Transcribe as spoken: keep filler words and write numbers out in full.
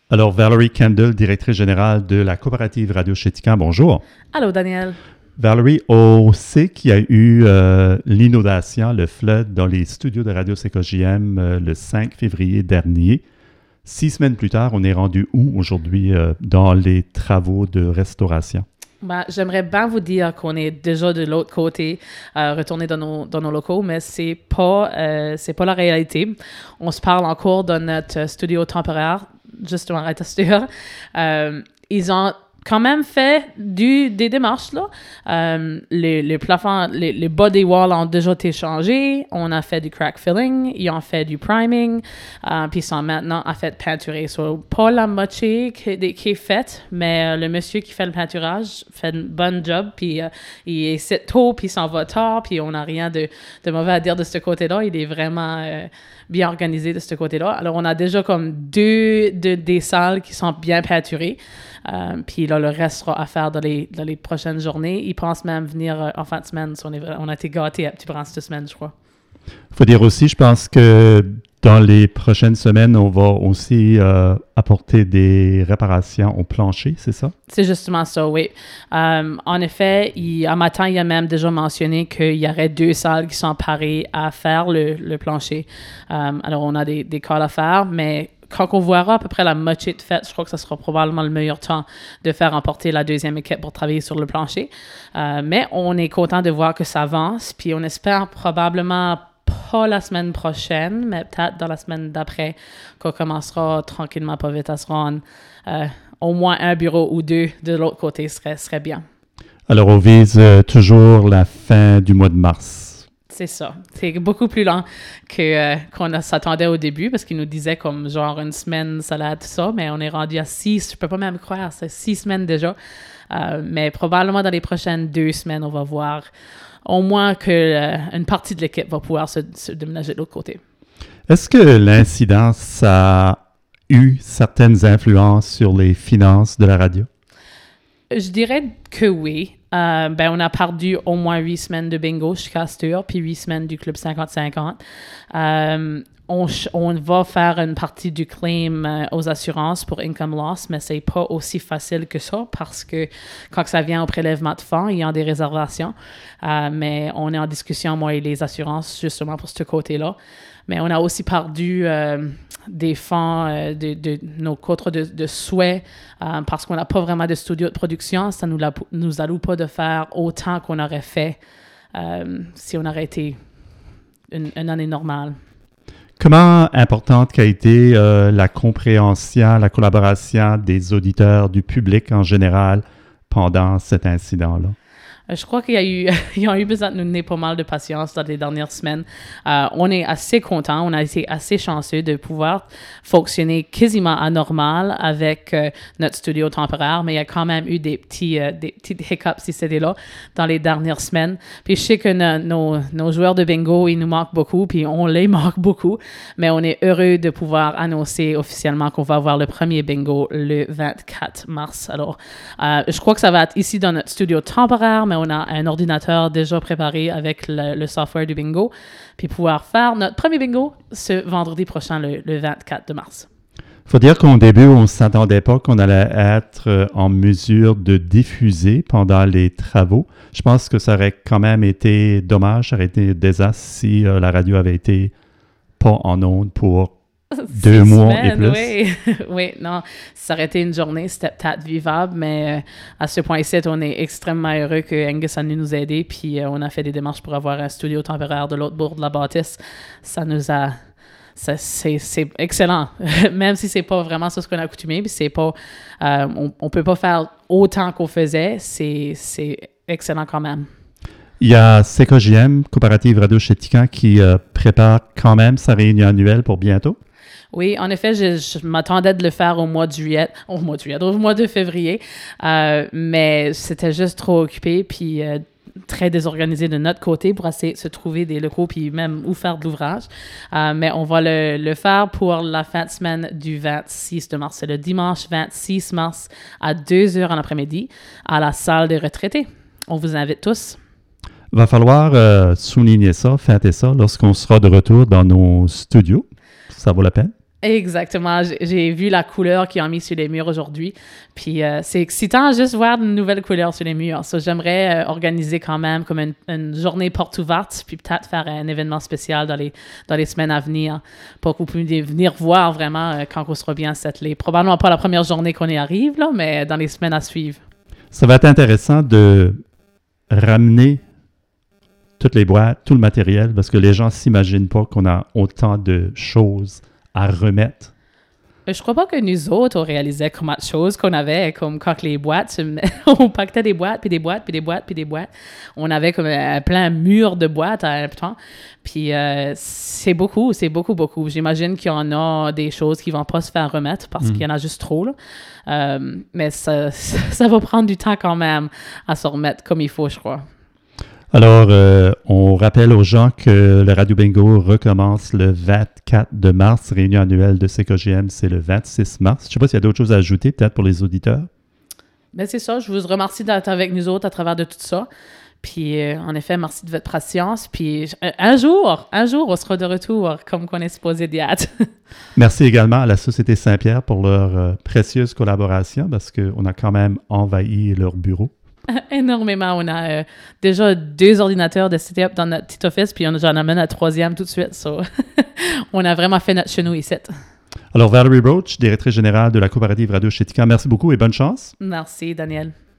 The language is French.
Alors, Valerie Kendall, directrice générale de la coopérative Radio Chéticamp, bonjour. Allô, Daniel. Valerie, on sait qu'il y a eu euh, l'inondation, le flood dans les studios de Radio C K J M euh, le cinq février dernier. Six semaines plus tard, on est rendu où aujourd'hui euh, dans les travaux de restauration? Ben, j'aimerais bien vous dire qu'on est déjà de l'autre côté, euh, retourné dans nos, dans nos locaux, mais c'est pas, euh, c'est pas la réalité. On se parle encore dans notre studio temporaire, justement à Testeur. Euh, ils ont quand même fait du, des démarches, là. Euh, les, les plafonds, les, les body walls ont déjà été changés. On a fait du crack filling. Ils ont fait du priming. Euh, puis ils sont maintenant à fait peinturer. So, pas la moitié qui, qui est faite, mais euh, le monsieur qui fait le peinturage fait un bon job. Puis euh, il est ici tôt, puis il s'en va tard. Puis on n'a rien de, de mauvais à dire de ce côté-là. Il est vraiment euh, bien organisé de ce côté-là. Alors, on a déjà comme deux de, des salles qui sont bien peinturées. Euh, puis là, le reste sera à faire dans les, dans les prochaines journées. Ils pensent même venir euh, en fin de semaine. On, est, on a été gâtés à Petit Brin cette semaine, je crois. Il faut dire aussi, je pense que dans les prochaines semaines, on va aussi euh, apporter des réparations au plancher, c'est ça? C'est justement ça, oui. Euh, en effet, il, à matin, il a même déjà mentionné qu'il y aurait deux salles qui sont parées à faire le, le plancher. Euh, alors, on a des, des calls à faire, mais quand on verra à peu près la moitié de fête, je crois que ce sera probablement le meilleur temps de faire emporter la deuxième équipe pour travailler sur le plancher. Euh, mais on est content de voir que ça avance, puis on espère probablement pas la semaine prochaine, mais peut-être dans la semaine d'après qu'on commencera tranquillement, pas vite à se rendre. Euh, au moins un bureau ou deux de l'autre côté serait, serait bien. Alors, on vise euh, toujours la fin du mois de mars. C'est ça. C'est beaucoup plus lent que, euh, qu'on a, s'attendait au début parce qu'ils nous disaient comme genre une semaine, ça allait être ça, mais on est rendu à six, je peux pas même croire, c'est six semaines déjà. Euh, mais probablement dans les prochaines deux semaines, on va voir au moins qu'une euh, partie de l'équipe va pouvoir se, se déménager de l'autre côté. Est-ce que l'incident a eu certaines influences sur les finances de la radio? Je dirais que oui. Euh, ben, on a perdu au moins huit semaines de bingo chez Castor, puis huit semaines du Club cinquante cinquante. Euh, on, on va faire une partie du claim euh, aux assurances pour income loss, mais c'est pas aussi facile que ça parce que quand ça vient au prélèvement de fonds, il y a des réservations. Euh, mais on est en discussion, moi et les assurances, justement pour ce côté-là. Mais on a aussi perdu euh, des fonds, euh, de, de nos contrats de, de souhait euh, parce qu'on n'a pas vraiment de studio de production. Ça ne nous, nous alloue pas de faire autant qu'on aurait fait euh, si on aurait été une, une année normale. Comment importante qu'a été euh, la compréhension, la collaboration des auditeurs, du public en général pendant cet incident-là? Je crois qu'il y a eu, ils ont eu besoin de nous donner pas mal de patience dans les dernières semaines. Euh, on est assez contents, on a été assez chanceux de pouvoir fonctionner quasiment anormal avec euh, notre studio temporaire, mais il y a quand même eu des petits, euh, des petits hiccups si c'était là dans les dernières semaines. Puis je sais que no, nos, nos joueurs de bingo, ils nous manquent beaucoup, puis on les manque beaucoup, mais on est heureux de pouvoir annoncer officiellement qu'on va avoir le premier bingo le vingt-quatre mars. Alors, euh, je crois que ça va être ici dans notre studio temporaire, mais on a un ordinateur déjà préparé avec le, le software du bingo, puis pouvoir faire notre premier bingo ce vendredi prochain, le, le vingt-quatre de mars. Il faut dire qu'au début, on ne s'attendait pas qu'on allait être en mesure de diffuser pendant les travaux. Je pense que ça aurait quand même été dommage, ça aurait été un désastre si euh, la radio avait été pas en ondes pour deux mois et plus. Oui, oui, non, ça aurait été une journée, c'était peut-être vivable, mais euh, à ce point-ci, on est extrêmement heureux que Angus a nous aider, puis euh, on a fait des démarches pour avoir un studio temporaire de l'autre bord de la bâtisse. Ça nous a... Ça, c'est, c'est excellent, même si c'est pas vraiment ça ce qu'on a accoutumé, puis c'est pas... Euh, on, on peut pas faire autant qu'on faisait, c'est, c'est excellent quand même. Il y a C K J M, Coopérative Radio Chéticamp, qui euh, prépare quand même sa réunion annuelle pour bientôt. Oui, en effet, je, je m'attendais de le faire au mois de juillet, au mois de juillet, au mois de février, euh, mais c'était juste trop occupé, puis euh, très désorganisé de notre côté pour essayer de se trouver des locaux, puis même où faire de l'ouvrage. Euh, mais on va le, le faire pour la fin de semaine du vingt-six de mars. C'est le dimanche vingt-six mars à deux heures en après-midi à la salle des retraités. On vous invite tous. Il va falloir euh, souligner ça, fêter ça lorsqu'on sera de retour dans nos studios. Ça vaut la peine? Exactement. J'ai, j'ai vu la couleur qu'ils ont mis sur les murs aujourd'hui. Puis euh, c'est excitant juste voir de nouvelles couleurs sur les murs. So, j'aimerais euh, organiser quand même comme une, une journée porte ouverte, puis peut-être faire un événement spécial dans les, dans les semaines à venir pour que vous puissiez venir voir vraiment euh, quand on sera bien settlé. Probablement pas la première journée qu'on y arrive, là, mais dans les semaines à suivre. Ça va être intéressant de ramener toutes les boîtes, tout le matériel, parce que les gens ne s'imaginent pas qu'on a autant de choses à remettre. Je crois pas que nous autres, on réalisait comment de choses qu'on avait, comme quand les boîtes, on pactait des boîtes, puis des boîtes, puis des boîtes, puis des boîtes. On avait comme un plein mur de boîtes à un temps. Puis euh, c'est beaucoup, c'est beaucoup, beaucoup. J'imagine qu'il y en a des choses qui vont pas se faire remettre parce mmh. qu'il y en a juste trop, là. Euh, mais ça, ça, ça va prendre du temps quand même à se remettre comme il faut, je crois. Alors, euh, on rappelle aux gens que le Radio Bingo recommence le vingt-quatre de mars. Réunion annuelle de C K G M, c'est le vingt-six mars. Je ne sais pas s'il y a d'autres choses à ajouter, peut-être pour les auditeurs. Bien, c'est ça. Je vous remercie d'être avec nous autres à travers de tout ça. Puis, euh, en effet, merci de votre patience. Puis, un jour, un jour, on sera de retour comme qu'on est supposé d'y être. Merci également à la Société Saint-Pierre pour leur euh, précieuse collaboration parce qu'on a quand même envahi leur bureau. Énormément. On a euh, déjà deux ordinateurs de setup dans notre petit office, puis on j'en amène un troisième tout de suite. So. On a vraiment fait notre chenou ici. Alors, Valerie Roach, directrice générale de la coopérative Radio Chética, merci beaucoup et bonne chance. Merci, Daniel.